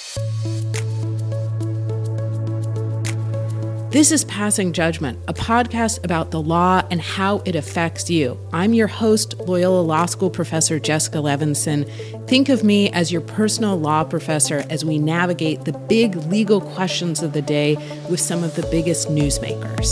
This is Passing Judgment, a podcast about the law and how it affects you. I'm your host, Loyola Law School professor Jessica Levinson. Think of me as your personal law professor as we navigate the big legal questions of the day with some of the biggest newsmakers.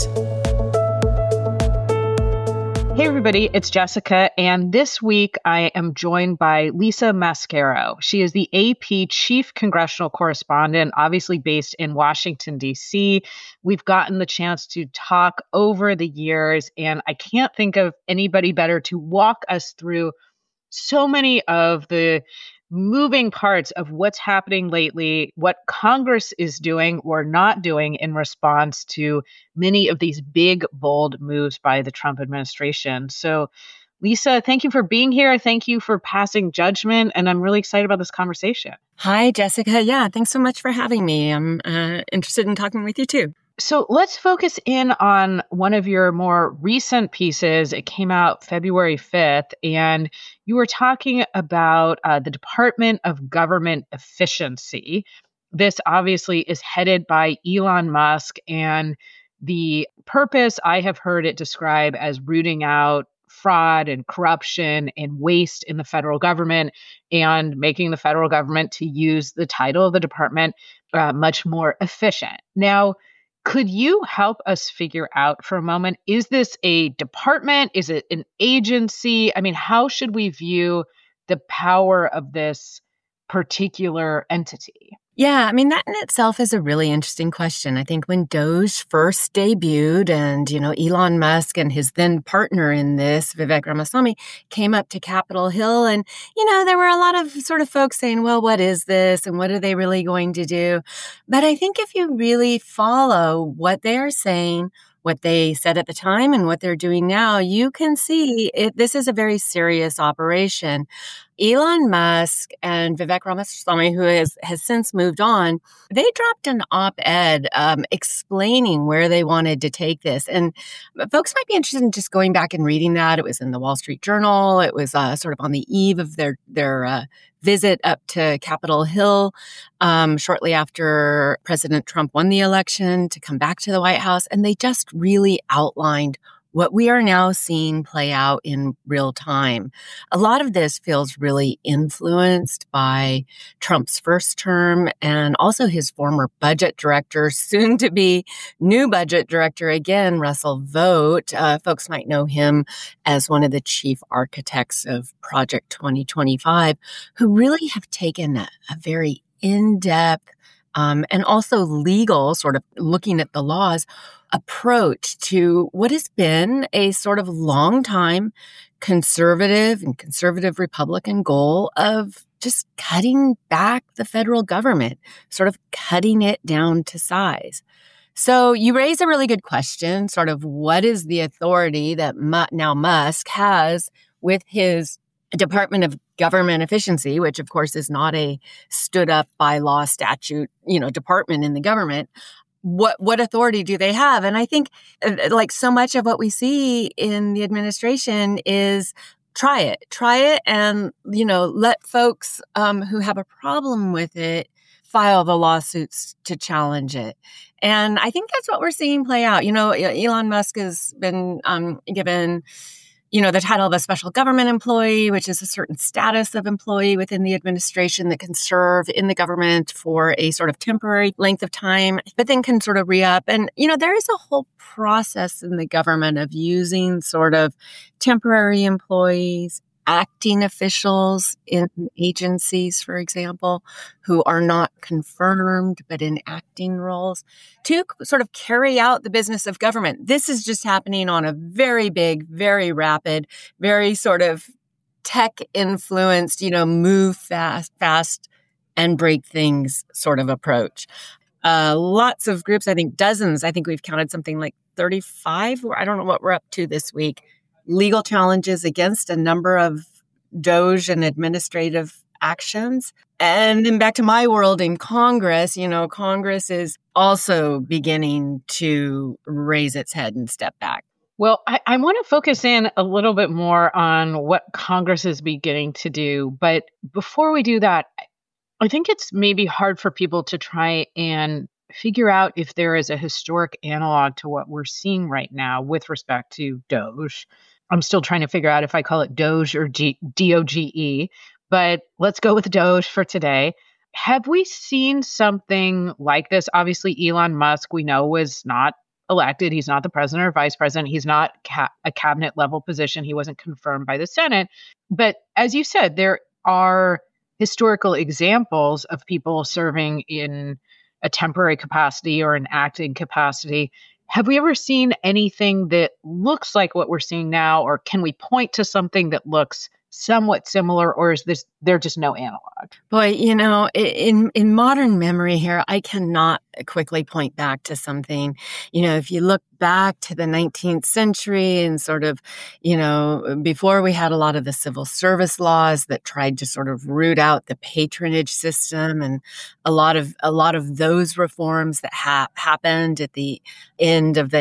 Hey everybody, it's Jessica, and this week I am joined by Lisa Mascaro. She is the AP Chief Congressional Correspondent, obviously based in Washington, D.C. We've gotten the chance to talk over the years, and I can't think of anybody better to walk us through so many of the moving parts of what's happening lately, what Congress is doing or not doing in response to many of these big, bold moves by the Trump administration. So, Lisa, thank you for being here. Thank you for passing judgment. And I'm really excited about this conversation. Hi, Jessica. Yeah, thanks so much for having me. I'm interested in talking with you too. So let's focus in on one of your more recent pieces. It came out February 5th, and you were talking about the Department of Government Efficiency. This obviously is headed by Elon Musk, and the purpose I have heard it described as rooting out fraud and corruption and waste in the federal government and making the federal government to use the title of the department much more efficient. Now, could you help us figure out for a moment, is this a department? Is it an agency? I mean, how should we view the power of this particular entity? Yeah, I mean, that in itself is a really interesting question. I think when Doge first debuted and, Elon Musk and his then partner in this, Vivek Ramaswamy, came up to Capitol Hill and, there were a lot of sort of folks saying, well, what is this? And what are they really going to do? But I think if you really follow what they are saying, what they said at the time and what they're doing now, you can see this is a very serious operation. Elon Musk and Vivek Ramaswamy, who has since moved on, they dropped an op-ed explaining where they wanted to take this. And folks might be interested in just going back and reading that. It was in the Wall Street Journal. It was sort of on the eve of their visit up to Capitol Hill shortly after President Trump won the election to come back to the White House. And they just really outlined what we are now seeing play out in real time. A lot of this feels really influenced by Trump's first term and also his former budget director, soon to be new budget director again, Russell Vought. Folks might know him as one of the chief architects of Project 2025, who really have taken a very in-depth and also legal, sort of looking at the laws, approach to what has been a sort of long time conservative Republican goal of just cutting back the federal government, sort of cutting it down to size. So you raise a really good question, sort of what is the authority that now Musk has with his Department of Government Efficiency, which of course is not a stood up by law statute, department in the government. What authority do they have? And I think like so much of what we see in the administration is try it and, let folks who have a problem with it file the lawsuits to challenge it. And I think that's what we're seeing play out. Elon Musk has been given the title of a special government employee, which is a certain status of employee within the administration that can serve in the government for a sort of temporary length of time, but then can sort of re-up. And, there is a whole process in the government of using sort of temporary employees, acting officials in agencies, for example, who are not confirmed, but in acting roles to sort of carry out the business of government. This is just happening on a very big, very rapid, very sort of tech-influenced, move fast and break things sort of approach. Lots of groups, I think dozens, I think we've counted something like 35, or I don't know what we're up to this week, legal challenges against a number of DOGE and administrative actions. And then back to my world in Congress, Congress is also beginning to raise its head and step back. Well, I want to focus in a little bit more on what Congress is beginning to do. But before we do that, I think it's maybe hard for people to try and figure out if there is a historic analog to what we're seeing right now with respect to Doge. I'm still trying to figure out if I call it Doge or Doge, but let's go with Doge for today. Have we seen something like this? Obviously, Elon Musk, we know, was not elected. He's not the president or vice president. He's not a cabinet level position. He wasn't confirmed by the Senate. But as you said, there are historical examples of people serving in a temporary capacity or an acting capacity. Have we ever seen anything that looks like what we're seeing now, or can we point to something that looks somewhat similar, or is there just no analog? Boy, in modern memory here, I cannot quickly point back to something. If you look back to the 19th century and sort of, before we had a lot of the civil service laws that tried to sort of root out the patronage system, and a lot of those reforms that happened at the end of the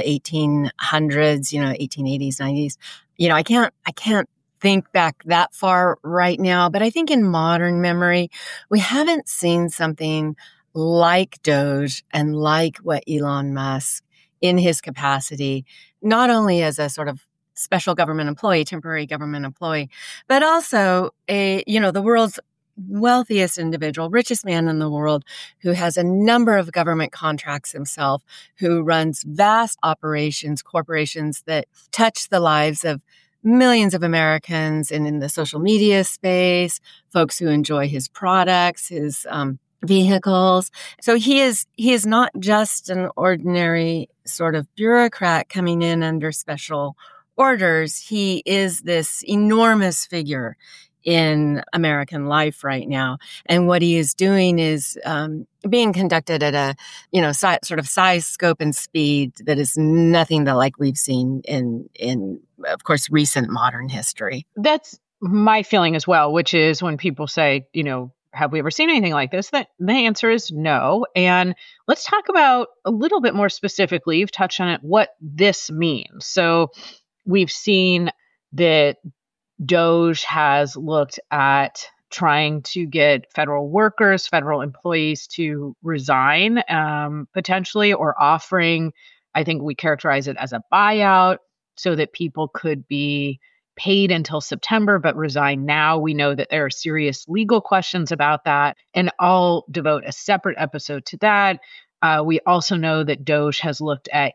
1800s, 1880s, 90s. I can't think back that far right now, but I think in modern memory, we haven't seen something like Doge and like what Elon Musk in his capacity, not only as a sort of special government employee, temporary government employee, but also the world's wealthiest individual, richest man in the world, who has a number of government contracts himself, who runs vast operations, corporations that touch the lives of millions of Americans, and in the social media space, folks who enjoy his products, his vehicles. So he is not just an ordinary sort of bureaucrat coming in under special orders. He is this enormous figure in American life right now. And what he is doing is being conducted at a, sort of size, scope, and speed that is nothing that like we've seen in of course, recent modern history. That's my feeling as well, which is when people say, have we ever seen anything like this? The answer is no. And let's talk about a little bit more specifically, you've touched on it, what this means. So we've seen that Doge has looked at trying to get federal workers, federal employees to resign, potentially, or offering, I think we characterize it as a buyout, so that people could be paid until September but resign now. We know that there are serious legal questions about that, and I'll devote a separate episode to that. We also know that Doge has looked at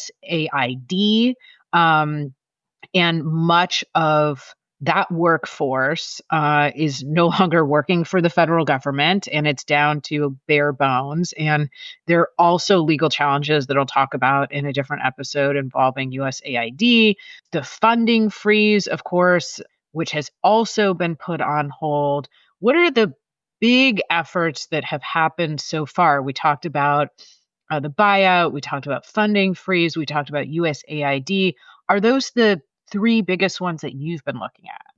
USAID, and much of that workforce is no longer working for the federal government, and it's down to bare bones. And there are also legal challenges that I'll talk about in a different episode involving USAID. The funding freeze, of course, which has also been put on hold. What are the big efforts that have happened so far? We talked about the buyout, we talked about funding freeze, we talked about USAID. Are those the three biggest ones that you've been looking at?